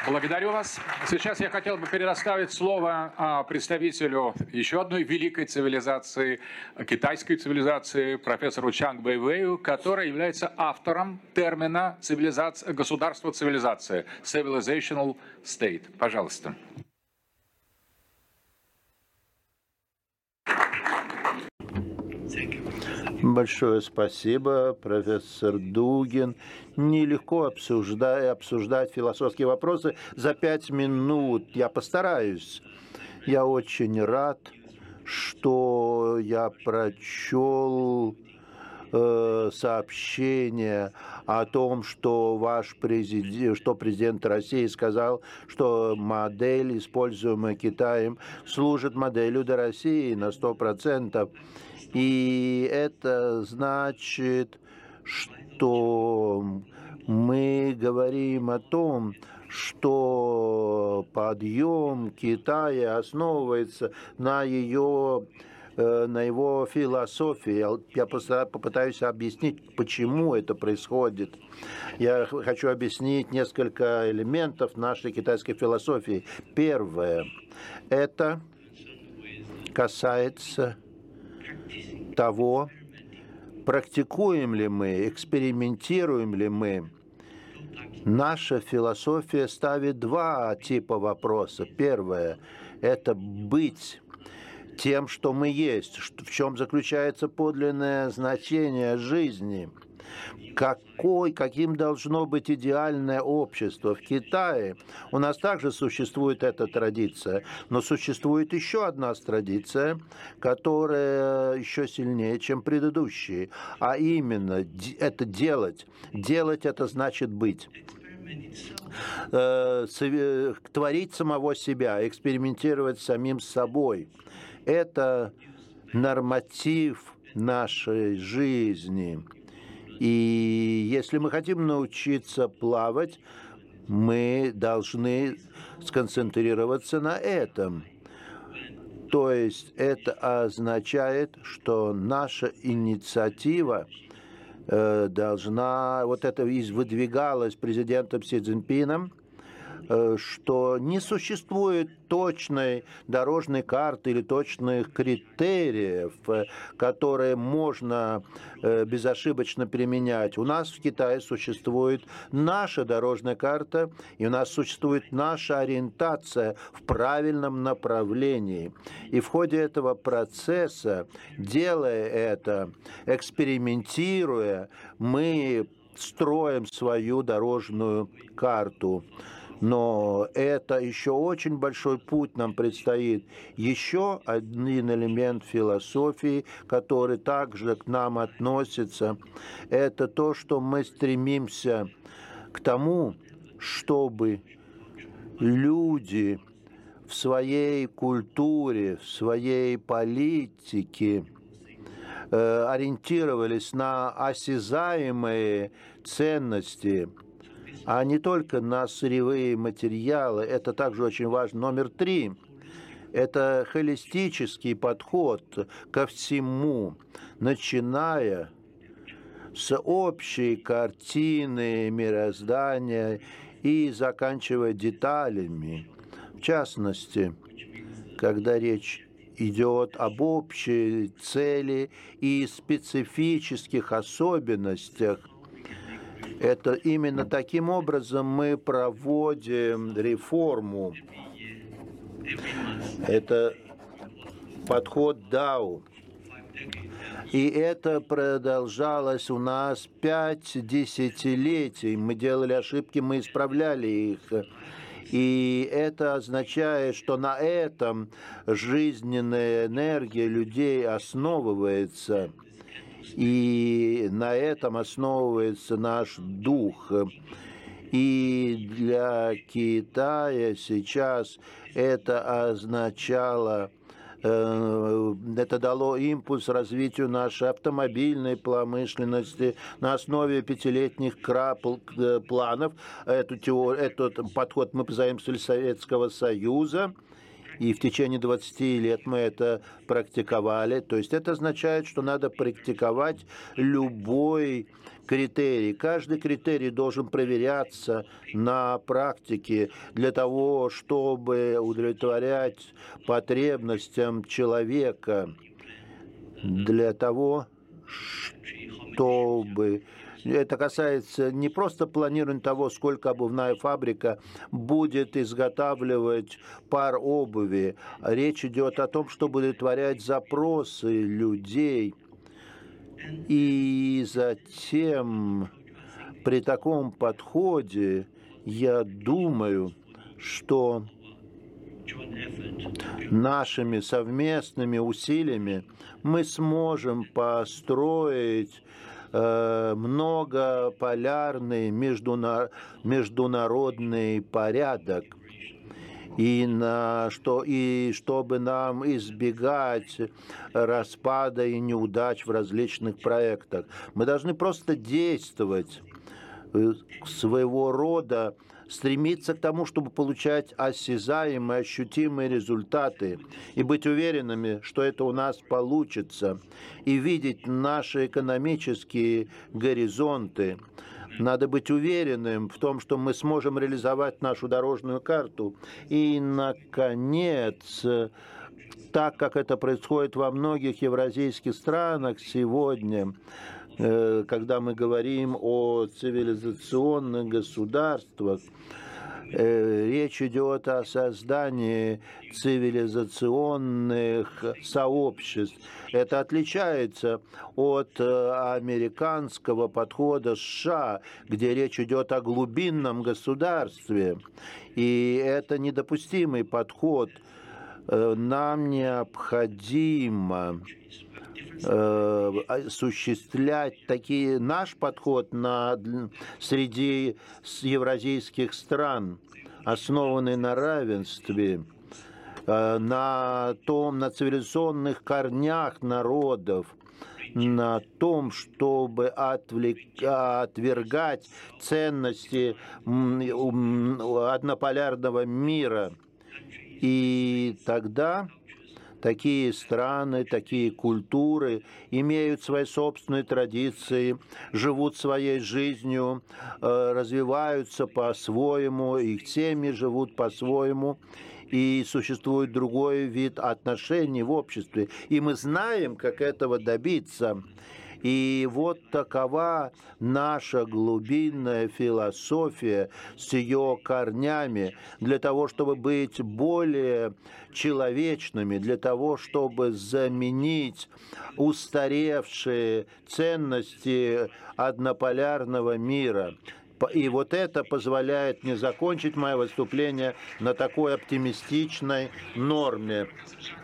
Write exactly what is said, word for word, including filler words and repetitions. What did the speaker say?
Благодарю вас. Сейчас я хотел бы предоставить слово представителю еще одной великой цивилизации, китайской цивилизации, профессору Чанг Бэйвэю, который является автором термина цивилизация, государство-цивилизация, civilizational state. Пожалуйста. Большое спасибо, профессор Дугин. Нелегко обсуждать, обсуждать философские вопросы за пять минут. Я постараюсь. Я очень рад, что я прочел э, сообщение о том, что ваш президент, что президент России сказал, что модель, используемая Китаем, служит моделью для России на сто процентов. И это значит, что мы говорим о том, что подъем Китая основывается на ее, на его философии. Я попытаюсь объяснить, почему это происходит. Я хочу объяснить несколько элементов нашей китайской философии. Первое – это касается того, практикуем ли мы, экспериментируем ли мы. Наша философия ставит два типа вопроса. Первое – это быть тем, что мы есть, в чем заключается подлинное значение жизни. Какой, каким должно быть идеальное общество? В Китае у нас также существует эта традиция, но существует еще одна традиция, которая еще сильнее, чем предыдущие, а именно это делать. Делать – это значит быть. Творить самого себя, экспериментировать с самим собой. Это норматив нашей жизни. И если мы хотим научиться плавать, мы должны сконцентрироваться на этом. То есть это означает, что наша инициатива э, должна, вот это выдвигалось президентом Си Цзиньпином, что не существует точной дорожной карты или точных критериев, которые можно безошибочно применять. У нас в Китае существует наша дорожная карта, и у нас существует наша ориентация в правильном направлении. И в ходе этого процесса, делая это, экспериментируя, мы строим свою дорожную карту. Но это еще очень большой путь нам предстоит. Еще один элемент философии, который также к нам относится, это то, что мы стремимся к тому, чтобы люди в своей культуре, в своей политике э, ориентировались на осязаемые ценности, а не только на сырьевые материалы. Это также очень важно. Номер три – это холистический подход ко всему, начиная с общей картины мироздания и заканчивая деталями. В частности, когда речь идет об общей цели и специфических особенностях, это именно таким образом мы проводим реформу. Это подход Дао. И это продолжалось у нас пять десятилетий. Мы делали ошибки, мы исправляли их. И это означает, что на этом жизненная энергия людей основывается. И на этом основывается наш дух. И для Китая сейчас это означало, это дало импульс развитию нашей автомобильной промышленности на основе пятилетних планов. Эту теорию, этот подход мы позаимствовали из Советского Союза. и в течение двадцати лет мы это практиковали. То есть это означает, что надо практиковать любой критерий. Каждый критерий должен проверяться на практике для того, чтобы удовлетворять потребностям человека, для того, чтобы... Это касается не просто планирования того, сколько обувная фабрика будет изготавливать пар обуви. Речь идет о том, чтобы удовлетворять запросы людей. И затем при таком подходе я думаю, что нашими совместными усилиями мы сможем построить многополярный международный порядок, и, на, что, и чтобы нам избегать распада и неудач в различных проектах. Мы должны просто действовать, своего рода стремиться к тому, чтобы получать осязаемые, ощутимые результаты и быть уверенными, что это у нас получится, и видеть наши экономические горизонты. Надо быть уверенным в том, что мы сможем реализовать нашу дорожную карту. И, наконец, так как это происходит во многих евразийских странах сегодня, когда мы говорим о цивилизационных государствах, речь идет о создании цивилизационных сообществ. Это отличается от американского подхода США, где речь идет о глубинном государстве. И это недопустимый подход. Нам необходимо осуществлять такие наш подход на, среди евразийских стран, основанный на равенстве, на том, на цивилизационных корнях народов, на том, чтобы отвлек, отвергать ценности однополярного мира. И тогда такие страны, такие культуры имеют свои собственные традиции, живут своей жизнью, развиваются по-своему, их семьи живут по-своему, и существует другой вид отношений в обществе. И мы знаем, как этого добиться. И вот такова наша глубинная философия с ее корнями для того, чтобы быть более человечными, для того, чтобы заменить устаревшие ценности однополярного мира. И вот это позволяет мне закончить мое выступление на такой оптимистичной норме.